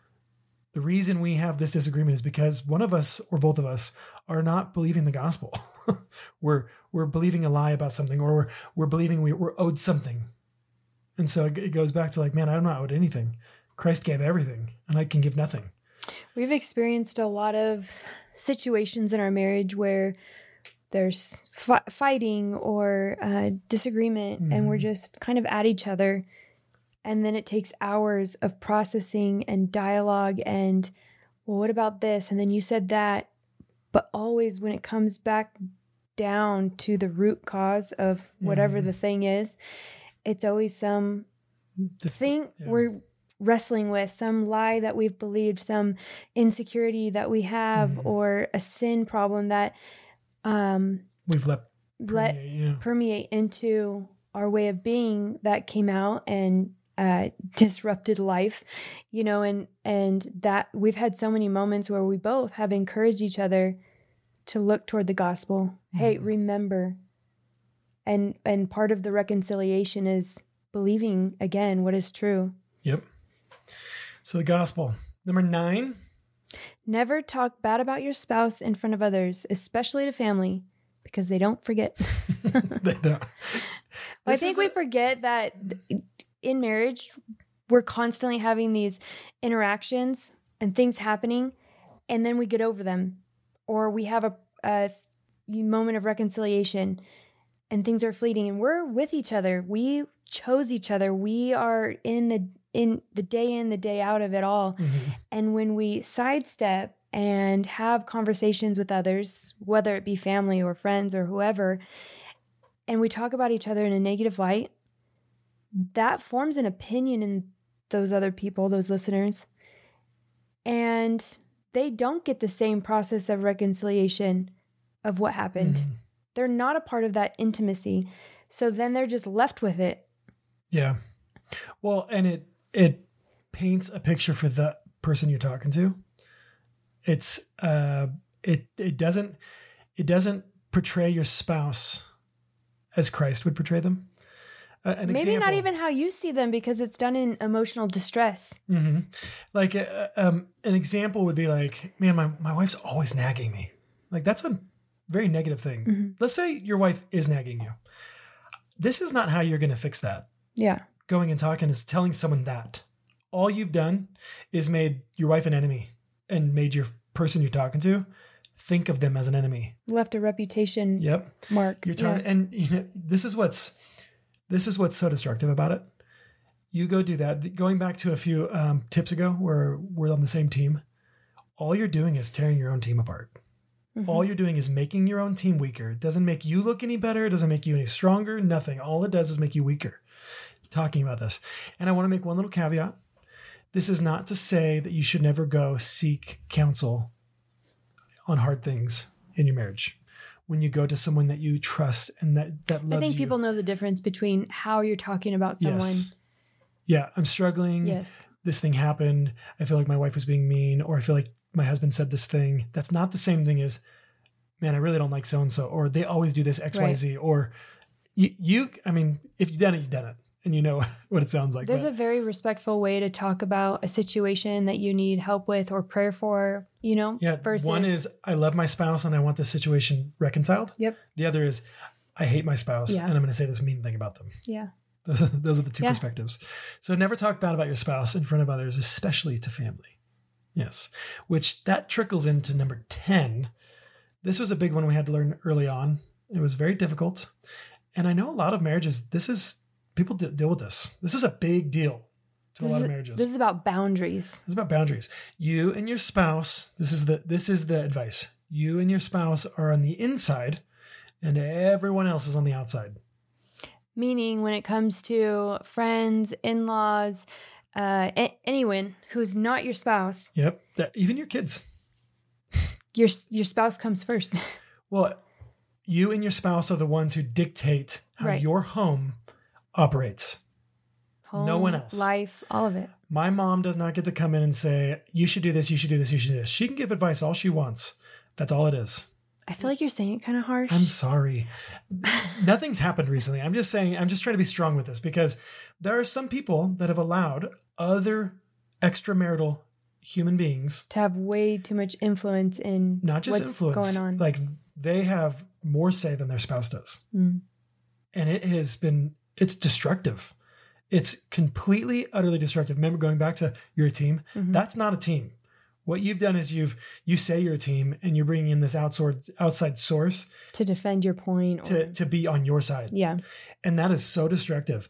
The reason we have this disagreement is because one of us or both of us are not believing the gospel. we're we're believing a lie about something, or we're we're believing we, we're owed something. And so it goes back to like, man, I'm not owed anything. Christ gave everything, and I can give nothing. We've experienced a lot of situations in our marriage where there's f- fighting or uh, disagreement, mm-hmm. and we're just kind of at each other. And then it takes hours of processing and dialogue and, well, what about this? And then you said that. But always when it comes back down to the root cause of whatever mm-hmm. the thing is, it's always some Dis- thing yeah. we're wrestling with, some lie that we've believed, some insecurity that we have, mm-hmm. or a sin problem that um, we've let let permeate, yeah. permeate into our way of being that came out and uh, disrupted life, you know, and, and that we've had so many moments where we both have encouraged each other to look toward the gospel. Mm-hmm. Hey, remember. And, and part of the reconciliation is believing again what is true. Yep. So the gospel. Number nine. Never talk bad about your spouse in front of others, especially to family, because they don't forget. They don't. I think we a- forget that in marriage, we're constantly having these interactions and things happening, and then we get over them. Or we have a, a moment of reconciliation and things are fleeting, and we're with each other. We chose each other. We are in the in the day in, the day out of it all. Mm-hmm. And when we sidestep and have conversations with others, whether it be family or friends or whoever, and we talk about each other in a negative light, that forms an opinion in those other people, those listeners. And they don't get the same process of reconciliation of what happened. Mm-hmm. They're not a part of that intimacy. So then they're just left with it. Yeah. Well, and it it paints a picture for the person you're talking to. It's uh it it doesn't it doesn't portray your spouse as Christ would portray them. Uh, an Maybe example, not even how you see them, because it's done in emotional distress. Mm-hmm. Like uh, um, an example would be like, man, my, my wife's always nagging me. Like that's a very negative thing. Mm-hmm. Let's say your wife is nagging you. This is not how you're going to fix that. Yeah. Going and talking is telling someone that. All you've done is made your wife an enemy and made your person you're talking to think of them as an enemy. Left a reputation yep. mark. You're trying, yeah. And you know, this is what's this is what's so destructive about it. You go do that. Going back to a few um, tips ago where we're on the same team, all you're doing is tearing your own team apart. Mm-hmm. All you're doing is making your own team weaker. It doesn't make you look any better. It doesn't make you any stronger. Nothing. All it does is make you weaker. Talking about this. And I want to make one little caveat. This is not to say that you should never go seek counsel on hard things in your marriage. When you go to someone that you trust and that, that loves you. I think people you. know the difference between how you're talking about someone. Yes. Yeah, I'm struggling. Yes. This thing happened. I feel like my wife was being mean, or I feel like my husband said this thing. That's not the same thing as, man, I really don't like so-and-so, or they always do this X, right. Y, Z, or you, you, I mean, if you've done it, you've done it. And you know what it sounds like. There's but. a very respectful way to talk about a situation that you need help with or prayer for, you know? Yeah. Versus... One is, I love my spouse and I want this situation reconciled. Yep. The other is, I hate my spouse yeah. and I'm going to say this mean thing about them. Yeah. Those are, those are the two yeah. perspectives. So never talk bad about your spouse in front of others, especially to family. Yes. Which that trickles into number ten, This was a big one we had to learn early on. It was very difficult. And I know a lot of marriages, this is, people d- deal with this. This is a big deal to This a lot is, of marriages. this is about boundaries. This is about boundaries. You and your spouse, this is the this is the advice. You and your spouse are on the inside and everyone else is on the outside. Meaning when it comes to friends, in-laws, uh, a- anyone who's not your spouse, Yep. That, even your kids. your your spouse comes first. Well, you and your spouse are the ones who dictate how Right. your home operates. Home, No one else. life, all of it. My mom does not get to come in and say, you should do this, you should do this, you should do this. She can give advice all she wants. That's all it is. I feel like you're saying it kind of harsh. I'm sorry. Nothing's happened recently. I'm just saying, I'm just trying to be strong with this because there are some people that have allowed other extramarital human beings, to have way too much influence in not just what's influence, going on. like they have more say than their spouse does. Mm. And it has been, it's destructive. It's completely, utterly destructive. Remember going back to you're a team? Mhm. That's not a team. What you've done is you've, you say you're a team and you're bringing in this outside, outside source To defend your point. Or, to, to be on your side. yeah. And that is so destructive.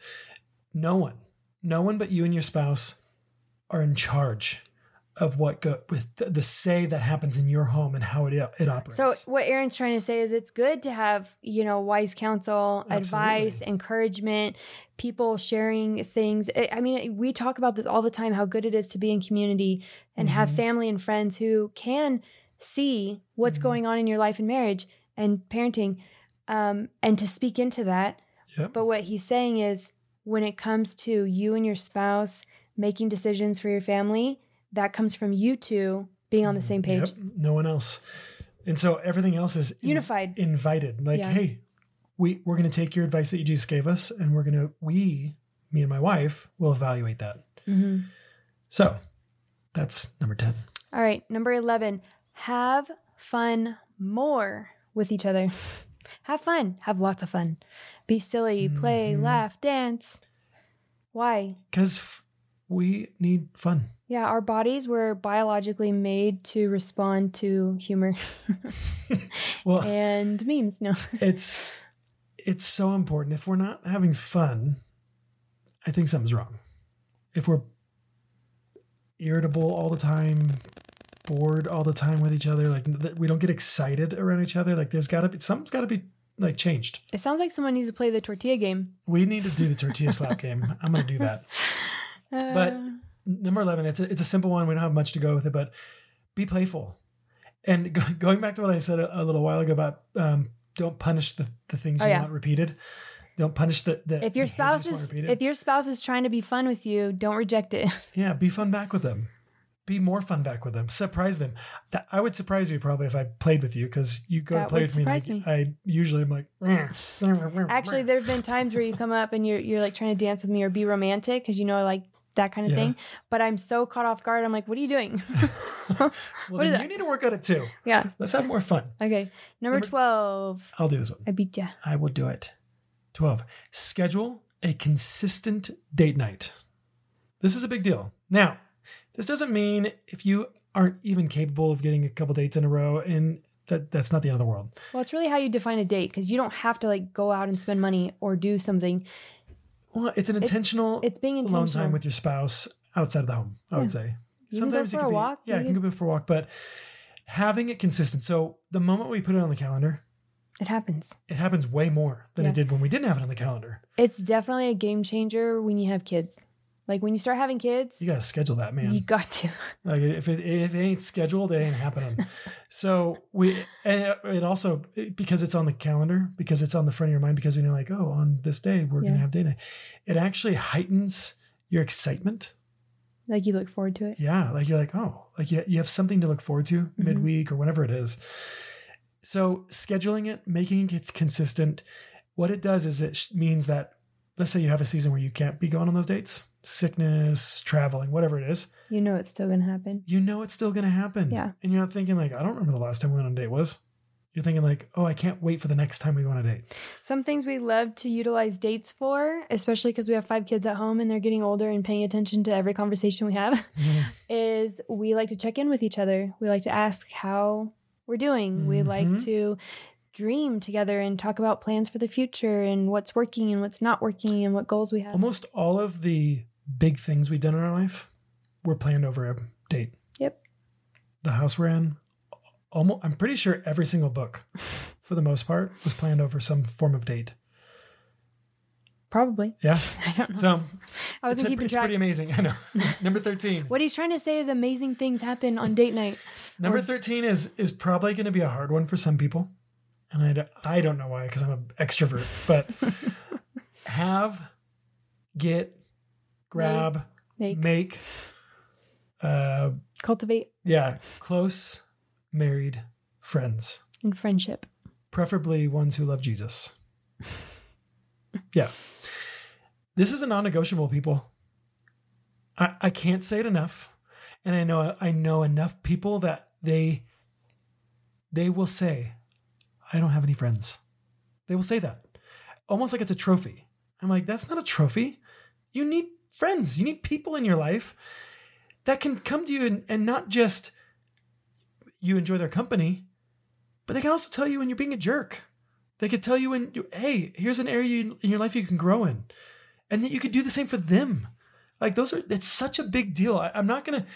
No one, no one but you and your spouse are in charge of what go with the, the say that happens in your home and how it it operates. So what Aaron's trying to say is it's good to have, you know, wise counsel, advice, Absolutely. encouragement, people sharing things. I I mean, we talk about this all the time, how good it is to be in community and have Mhm. family and friends who can see what's Mhm. going on in your life and marriage and parenting, um, and to speak into that. Yep. But what he's saying is when it comes to you and your spouse making decisions for your family, that comes from you two being on the same page. Yep, no one else. And so everything else is in- Unified. invited. Like, Yeah. hey, we, we're going to take your advice that you just gave us and we're going to, we, me and my wife, will evaluate that. Mm-hmm. So that's number ten. All right, number eleven, have fun more with each other. Have fun. Have lots of fun. Be silly, play, Mhm. laugh, dance. Why? Because f- we need fun. Yeah, our bodies were biologically made to respond to humor Well, and memes. No. it's it's so important. If we're not having fun, I think something's wrong. If we're irritable all the time, bored all the time with each other, like th- we don't get excited around each other, like there's got to be something's got to be like changed. It sounds like someone needs to play the tortilla game. We need to do the tortilla slap game. I'm going to do that. Uh, But number eleven, it's a, it's a simple one. We don't have much to go with it, but be playful. And go, going back to what I said a, a little while ago about um, don't punish the, the things Oh, you yeah. want repeated. Don't punish the, the if your behaviors spouse you want is repeated. if your spouse is trying to be fun with you, don't reject it. Yeah, be fun back with them. Be more fun back with them. Surprise them. That, I would surprise you probably if I played with you because you go That to play would with me. And I, surprise me. I usually am like, Actually, there have been times where you come up and you're you're like trying to dance with me or be romantic because you know like that kind of Yeah. thing. But I'm so caught off guard. I'm like, what are you doing? well, What is then that? you need to work at it too. Yeah. Let's have more fun. Okay. Number Number- twelve. I'll do this one. I beat ya. I will do it. twelve. Schedule a consistent date night. This is a big deal. Now, this doesn't mean if you aren't even capable of getting a couple dates in a row, and that that's not the end of the world. Well, it's really how you define a date because you don't have to like go out and spend money or do something. Well, it's an intentional It's being alone intentional. time with your spouse outside of the home, I would say. You can go for it a can be, walk, yeah, you it can can- go for a walk, but having it consistent. So the moment we put it on the calendar, It happens. it happens way more than Yeah. it did when we didn't have it on the calendar. It's definitely a game changer when you have kids. Like when you start having kids, You got to schedule that, man. you got to. Like if it if it ain't scheduled, it ain't happening. So we and it also because it's on the calendar, because it's on the front of your mind, because we know like, oh, on this day we're Yeah. gonna have date night. It actually heightens your excitement. Like you look forward to it. Yeah, like you're like, oh, like you you have something to look forward to Mm-hmm. midweek or whenever it is. So scheduling it, making it consistent, what it does is it sh- means that let's say you have a season where you can't be going on those dates, sickness, traveling, whatever it is. You know it's still gonna happen. You know it's still going to happen. Yeah. And you're not thinking like, I don't remember the last time we went on a date was. You're thinking like, oh, I can't wait for the next time we go on a date. Some things we love to utilize dates for, especially because we have five kids at home and they're getting older and paying attention to every conversation we have, is we like to check in with each other. We like to ask how we're doing. We like Mhm. to dream together and talk about plans for the future and what's working and what's not working and what goals we have. Almost all of the big things we've done in our life were planned over a date. Yep. The house we're in, almost, I'm pretty sure every single book, for the most part, was planned over some form of date. Probably. Yeah. I don't know. So I it's, wasn't a, keeping it's track. pretty amazing. I know. Number thirteen. What he's trying to say is amazing things happen on date night. Number Or- thirteen is is probably going to be a hard one for some people. And I don't, I don't know why, because I'm an extrovert. But have, get, grab, Make. make, uh, Cultivate yeah, close, married friends. and friendship. Preferably ones who love Jesus. Yeah. This is a non-negotiable, people. I, I can't say it enough. And I know I know enough people that they they will say, I don't have any friends. They will say that. Almost like it's a trophy. I'm like, that's not a trophy. You need friends. You need people in your life that can come to you and, and not just you enjoy their company, but they can also tell you when you're being a jerk. They could tell you when, hey, here's an area in your life you can grow in. And that you could do the same for them. Like those are, it's such a big deal. I, I'm not going to,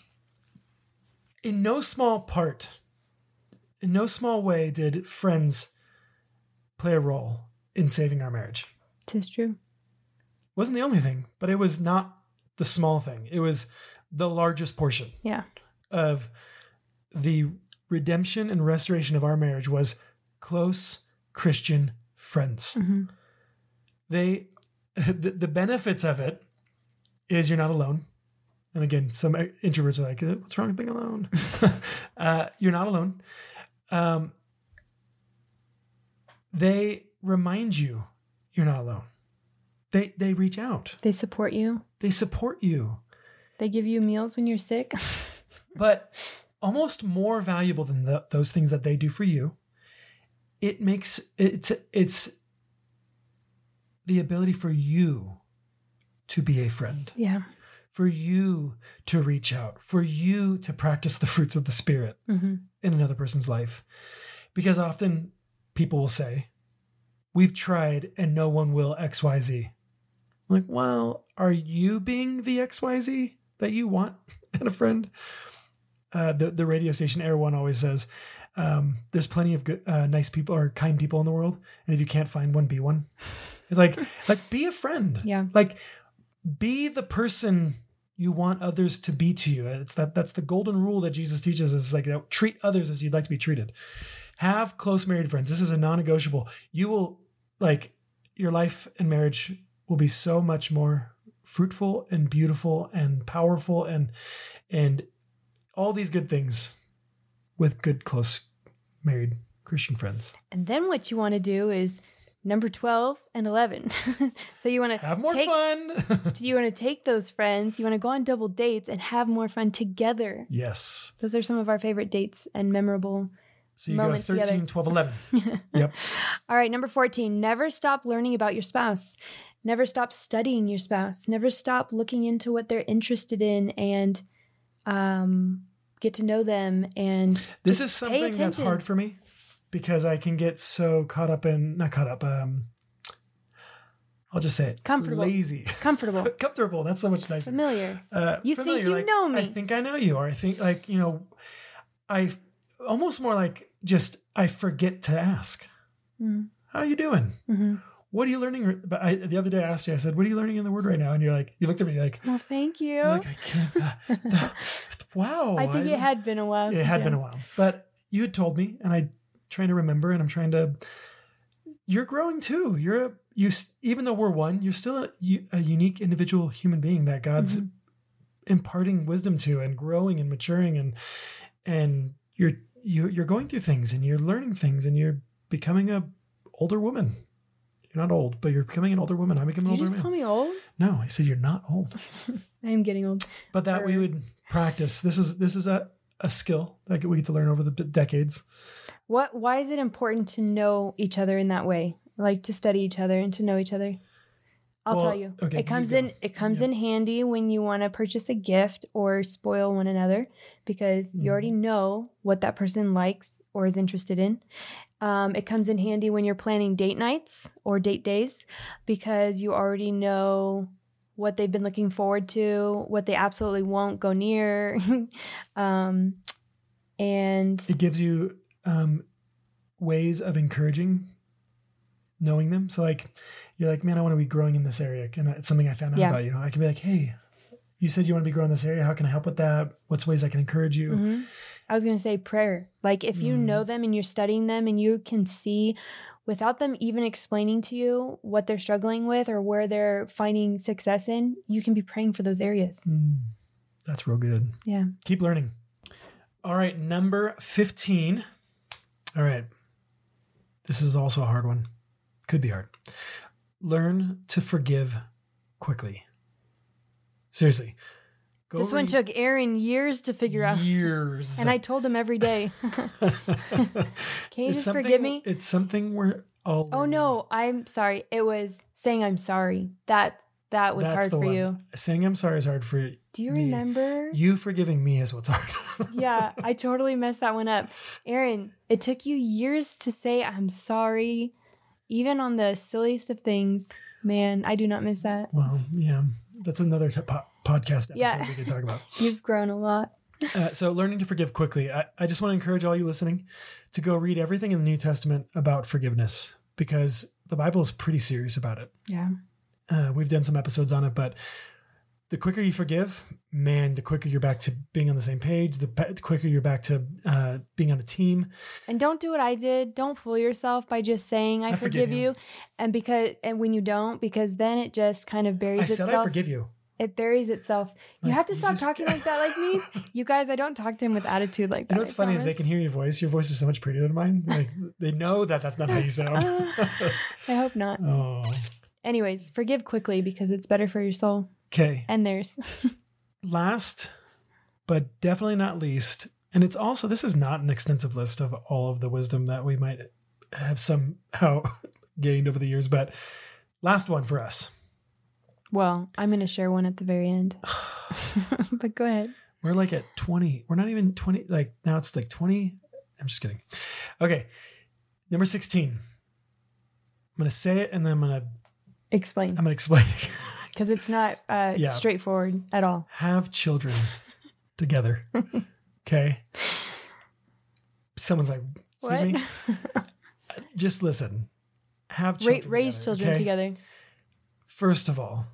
in no small part, in no small way did friends play a role in saving our marriage. Tis true. Wasn't the only thing, but it was not the small thing. It was the largest portion Yeah. of the redemption and restoration of our marriage was close Christian friends. Mm-hmm. They, the, the benefits of it is you're not alone. And again, some introverts are like, what's wrong with being alone? uh, you're not alone. Um, they remind you you're not alone. They, they reach out. They support you. They support you. They give you meals when you're sick. But almost more valuable than the, those things that they do for you, it makes it's it's the ability for you to be a friend, Yeah. for you to reach out, for you to practice the fruits of the Spirit Mm-hmm. in another person's life. Because often people will say, we've tried and no one will X Y Z. I'm like, well, are you being the X Y Z that you want in a friend? Uh, the, the radio station Air One always says, um, there's plenty of good, uh, nice people or kind people in the world. And if you can't find one, be one. It's like, like be a friend. Yeah. Like be the person you want others to be to you. It's that, that's the golden rule that Jesus teaches is like, you know, treat others as you'd like to be treated. Have close married friends. This is a non-negotiable. You will like your life and marriage will be so much more fruitful and beautiful and powerful and, and all these good things with good, close married Christian friends. And then what you want to do is number twelve and eleven. So you want to Have more take, fun. so you want to take those friends, you want to go on double dates and have more fun together. Yes. Those are some of our favorite dates and memorable. So you go Moments thirteen, together. twelve, eleven. Yep. All right, number fourteen, never stop learning about your spouse. Never stop studying your spouse. Never stop looking into what they're interested in and um, get to know them. And This just is pay something that's attention. hard for me because I can get so caught up in, not caught up, um, I'll just say it. Comfortable. Lazy. Comfortable. Comfortable. That's so much nicer. Familiar. Uh, You think familiar, you like, know me. I think I know you. Or I think like, you know, I almost more like just, I forget to ask. Mm. How are you doing? Mm-hmm. What are you learning? But I, the other day I asked you, I said, what are you learning in the word right now? And you're like, you looked at me like, Well, thank you. you're like I can't. Uh, the- wow. I think it had been a while. It since had you been a asked. while, but you had told me, and I'm trying to remember, and I'm trying to. You're growing too. You're a you. Even though we're one, you're still a, a unique individual human being that God's Mhm. imparting wisdom to, and growing and maturing, and and you're you you're going through things, and you're learning things, and you're becoming a older woman. You're not old, but you're becoming an older woman. I'm becoming an You older just man. call me old? No, I said you're not old. I am getting old. But that we Or- would practice. This is this is a, a skill that we get to learn over the d- decades. What? Why is it important to know each other in that way? Like to study each other and to know each other? I'll Well, tell you. okay, it comes you in go. it comes Yeah. in handy when you want to purchase a gift or spoil one another because you already Mhm. know what that person likes or is interested in. Um, it comes in handy when you're planning date nights or date days because you already know what they've been looking forward to, what they absolutely won't go near. um, and It gives you um, ways of encouraging knowing them. So like, you're like, man, I want to be growing in this area. And it's something I found out Yeah. about you. I can be like, hey, you said you want to be growing in this area. How can I help with that? What's ways I can encourage you? Mhm. I was going to say prayer. Like if you Mhm. know them and you're studying them and you can see without them even explaining to you what they're struggling with or where they're finding success in, you can be praying for those areas. Mm, that's real good. Yeah. Keep learning. All right. Number fifteen. All right. This is also a hard one. Could be hard. Learn to forgive quickly. Seriously. Go This one read- took Aaron years to figure out. years. And I told him every day. Can you It's just something- forgive me? It's something we're all Oh learning. no, I'm sorry. It was saying I'm sorry. That that was That's hard the for one. you. Saying I'm sorry is hard for you. Do you me. remember? You forgiving me is what's hard. Yeah, I totally messed that one up. Aaron, it took you years to say I'm sorry, even on the silliest of things. Man, I do not miss that. Well, yeah. That's another t- po- podcast episode Yeah. we could talk about. You've grown a lot. Uh, so learning to forgive quickly. I, I just want to encourage all you listening to go read everything in the New Testament about forgiveness because the Bible is pretty serious about it. Yeah. Uh, we've done some episodes on it, but the quicker you forgive, man, the quicker you're back to being on the same page, the, pe- the quicker you're back to uh, being on the team. And don't do what I did. Don't fool yourself by just saying I, I forgive forgive you. you. And because and when you don't, because then it just kind of I buries said itself. I forgive you. It buries itself. You Like, have to you stop just- talking like that like me. You guys, I don't talk to him with attitude like that. You know what's I funny is they promise. can hear your voice. Your voice is so much prettier than mine. Like they know that that's not how you sound. I hope not. Oh, Anyways, forgive quickly because it's better for your soul okay. and theirs. Last, but definitely not least, and it's also, this is not an extensive list of all of the wisdom that we might have somehow gained over the years, but last one for us. Well, I'm going to share one at the very end. But go ahead. We're like at twenty. We're not even twenty. Like now it's like twenty. I'm just kidding. Okay. Number sixteen. I'm going to say it and then I'm going to, Explain. I'm going to explain it. Because it's not uh, Yeah. straightforward at all. Have children together. Okay. Someone's like, excuse What? me. Just listen. Have Ra- children raise together, children okay? together. First of all,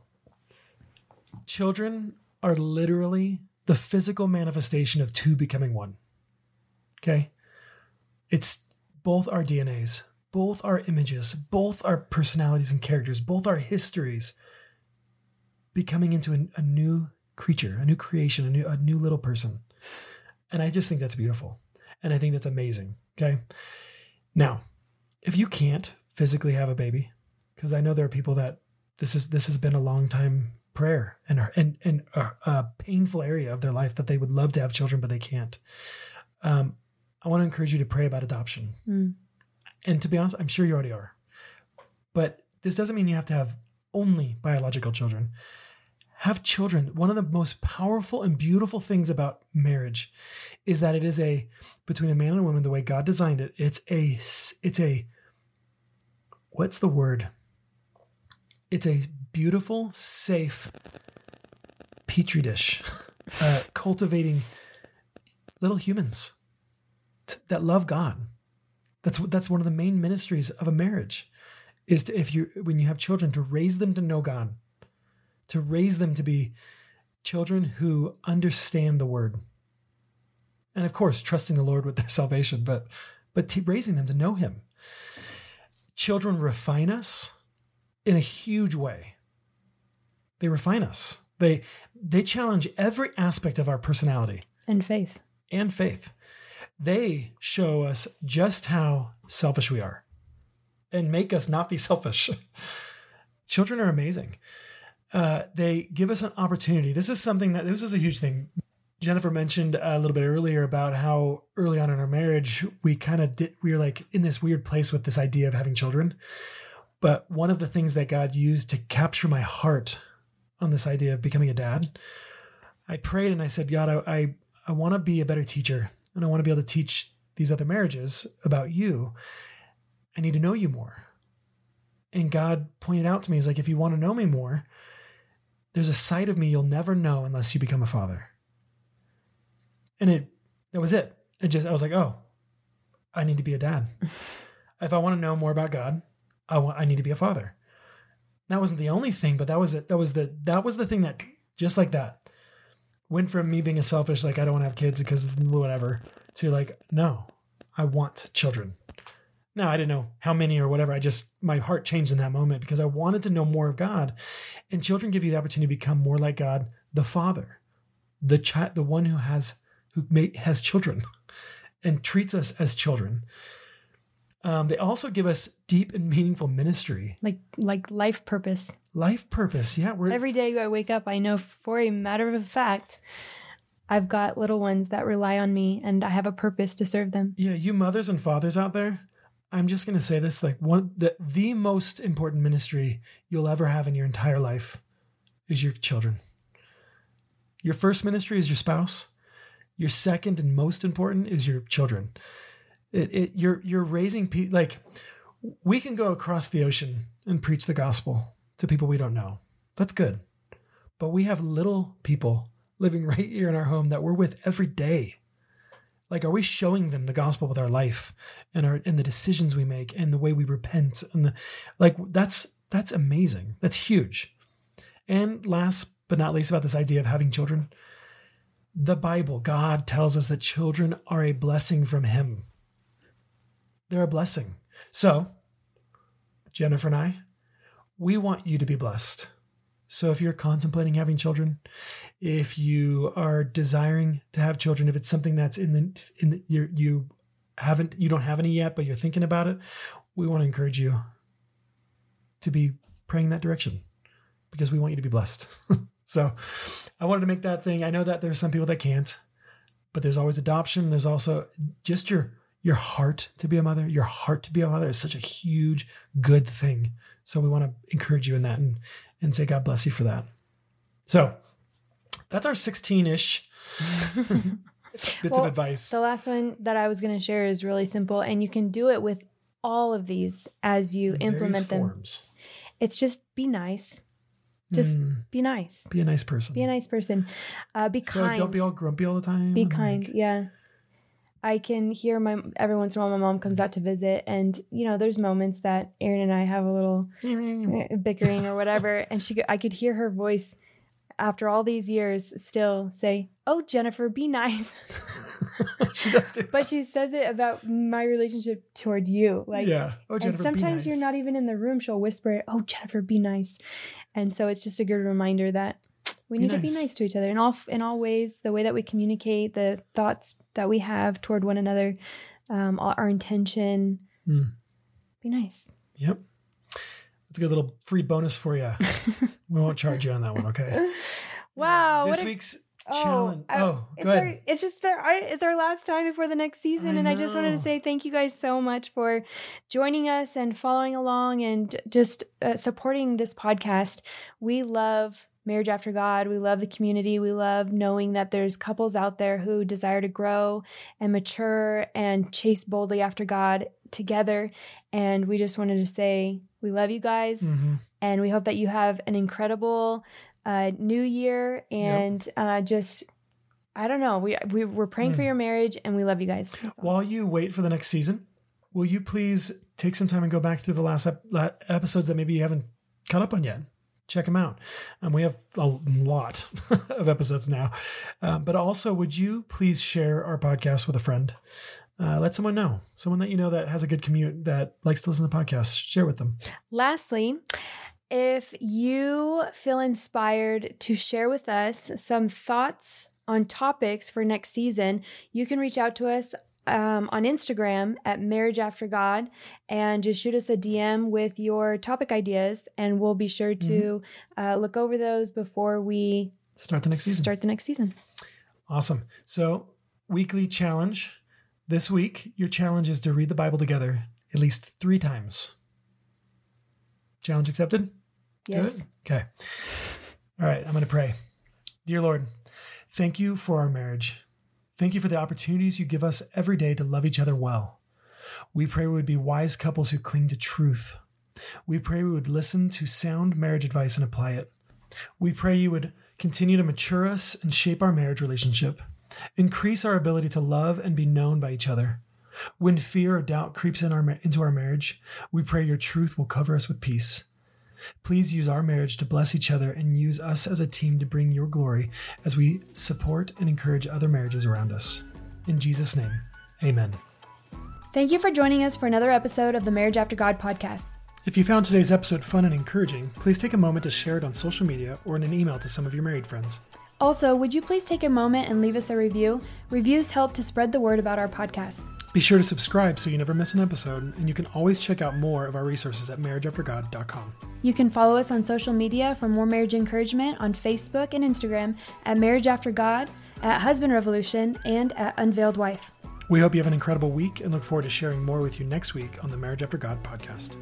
children are literally the physical manifestation of two becoming one. Okay? It's both our D N As, both our images, both our personalities and characters, both our histories becoming into a, a new creature, a new creation, a new, a new little person. And I just think that's beautiful. And I think that's amazing. Okay? Now, if you can't physically have a baby, because I know there are people that this is this has been a long time prayer and and and a, a painful area of their life that they would love to have children but they can't. Um, I want to encourage you to pray about adoption. Mm. And to be honest, I'm sure you already are. But this doesn't mean you have to have only biological children. Have children. One of the most powerful and beautiful things about marriage is that it is a between a man and a woman the way God designed it. It's a it's a what's the word? It's a beautiful, safe petri dish, uh, cultivating little humans t- that love God. That's that's one of the main ministries of a marriage, is to, if you when you have children, to raise them to know God, to raise them to be children who understand the Word, and of course trusting the Lord with their salvation, but but t- raising them to know Him. Children refine us in a huge way. They refine us. They they challenge every aspect of our personality And faith. and faith. They show us just how selfish we are and make us not be selfish. Children are amazing. Uh, they give us an opportunity. This is something that, this is a huge thing. Jennifer mentioned a little bit earlier about how early on in our marriage, we kind of did, we were like in this weird place with this idea of having children. But one of the things that God used to capture my heart on this idea of becoming a dad, I prayed and I said, God, I, I, I want to be a better teacher, and I want to be able to teach these other marriages about you. I need to know you more. And God pointed out to me, he's like, if you want to know me more, there's a side of me you'll never know unless you become a father. And it, that was it. It just, I was like, oh, I need to be a dad. If I want to know more about God, I want, I need to be a father. That wasn't the only thing, but that was it. That was the, that was the thing that just like that went from me being a selfish, like, I don't want to have kids because whatever, to like, no, I want children. Now, I didn't know how many or whatever. I just, my heart changed in that moment because I wanted to know more of God. And children give you the opportunity to become more like God, the Father, the child, the one who has, who may, has children and treats us as children. Um, they also give us deep and meaningful ministry. Like, like life purpose. Life purpose. Yeah. We're, Every day I wake up, I know for a matter of fact, I've got little ones that rely on me and I have a purpose to serve them. Yeah. You mothers and fathers out there, I'm just going to say this, like one, the, the most important ministry you'll ever have in your entire life is your children. Your first ministry is your spouse. Your second and most important is your children. It, it, you're, you're raising people, like we can go across the ocean and preach the gospel to people we don't know. That's good. But we have little people living right here in our home that we're with every day. Like, are we showing them the gospel with our life and our, and the decisions we make and the way we repent? And the, like, that's, that's amazing. That's huge. And last but not least about this idea of having children, the Bible, God tells us that children are a blessing from him. They're a blessing. So Jennifer and I, we want you to be blessed. So if you're contemplating having children, if you are desiring to have children, if it's something that's in the, in the, you you haven't, you don't have any yet, but you're thinking about it, we want to encourage you to be praying that direction because we want you to be blessed. So I wanted to make that thing. I know that there's some people that can't, but there's always adoption. There's also just your, your heart to be a mother, your heart to be a mother is such a huge, good thing. So we want to encourage you in that and, and say, God bless you for that. So that's our sixteen-ish bits well, of advice. The last one that I was going to share is really simple, and you can do it with all of these as you implement them. Forms. It's just be nice. Just mm. be nice. Be a nice person. Be a nice person. Uh, be so kind. Don't be all grumpy all the time. Be kind. Like... Yeah. I can hear my, every once in a while, my mom comes out to visit, and, you know, there's moments that Aaron and I have a little bickering or whatever. And she, I could hear her voice after all these years still say, "Oh, Jennifer, be nice." She does too. But she says it about my relationship toward you. Like, yeah. Oh, Jennifer, and sometimes be nice. You're not even in the room. She'll whisper it. "Oh, Jennifer, be nice." And so it's just a good reminder that we need nice. to be nice to each other in all in all ways. The way that we communicate, the thoughts that we have toward one another, um, our intention. Mm. Be nice. Yep. That's a good little free bonus for you. We won't charge you on that one, okay? Wow. This a, week's oh, challenge. I, oh, it's good. Our, it's just the, I, it's our last time before the next season, I and know. I just wanted to say thank you guys so much for joining us and following along and just uh, supporting this podcast. We love Marriage After God. We love the community. We love knowing that there's couples out there who desire to grow and mature and chase boldly after God together. And we just wanted to say we love you guys, mm-hmm. and we hope that you have an incredible uh, new year. And yep. uh, just, I don't know, we, we we're praying mm. for your marriage, and we love you guys. While you wait for the next season, will you please take some time and go back through the last ep- episodes that maybe you haven't caught up on yet? Check them out. Um, we have a lot of episodes now. Um, but also, would you please share our podcast with a friend? Uh, let someone know. Someone that you know that has a good commute, that likes to listen to podcasts. Share with them. Lastly, if you feel inspired to share with us some thoughts on topics for next season, you can reach out to us Um, on Instagram at Marriage After God, and just shoot us a D M with your topic ideas, and we'll be sure to mm-hmm. uh, look over those before we start the next season. Start the next season. Awesome. So, weekly challenge. This week, your challenge is to read the Bible together at least three times. Challenge accepted? Yes. Good? Okay. All right, I'm going to pray. Dear Lord, thank you for our marriage. Thank you for the opportunities you give us every day to love each other well. We pray we would be wise couples who cling to truth. We pray we would listen to sound marriage advice and apply it. We pray you would continue to mature us and shape our marriage relationship. Increase our ability to love and be known by each other. When fear or doubt creeps in our, into our marriage, we pray your truth will cover us with peace. Please use our marriage to bless each other and use us as a team to bring your glory as we support and encourage other marriages around us. In Jesus' name, amen. Thank you for joining us for another episode of the Marriage After God podcast. If you found today's episode fun and encouraging, please take a moment to share it on social media or in an email to some of your married friends. Also, would you please take a moment and leave us a review? Reviews help to spread the word about our podcast. Be sure to subscribe so you never miss an episode, and you can always check out more of our resources at marriage after god dot com. You can follow us on social media for more marriage encouragement on Facebook and Instagram at Marriage After God, at Husband Revolution, and at Unveiled Wife. We hope you have an incredible week and look forward to sharing more with you next week on the Marriage After God podcast.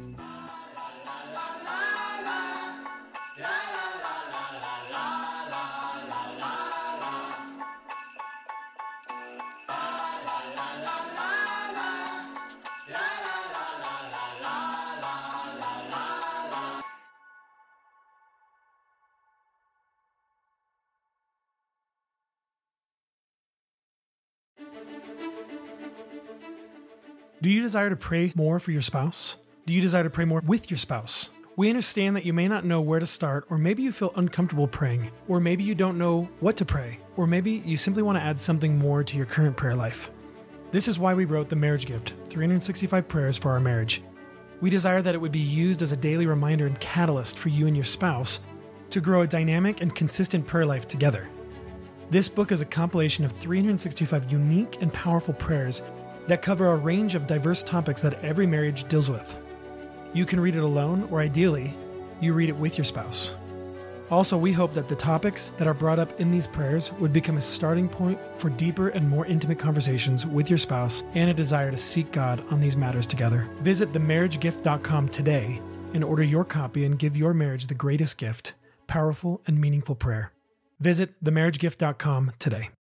Do you desire to pray more for your spouse? Do you desire to pray more with your spouse? We understand that you may not know where to start, or maybe you feel uncomfortable praying, or maybe you don't know what to pray, or maybe you simply want to add something more to your current prayer life. This is why we wrote The Marriage Gift, three hundred sixty-five Prayers for Our Marriage. We desire that it would be used as a daily reminder and catalyst for you and your spouse to grow a dynamic and consistent prayer life together. This book is a compilation of three hundred sixty-five unique and powerful prayers that cover a range of diverse topics that every marriage deals with. You can read it alone, or ideally, you read it with your spouse. Also, we hope that the topics that are brought up in these prayers would become a starting point for deeper and more intimate conversations with your spouse and a desire to seek God on these matters together. Visit the marriage gift dot com today and order your copy and give your marriage the greatest gift, powerful and meaningful prayer. Visit the marriage gift dot com today.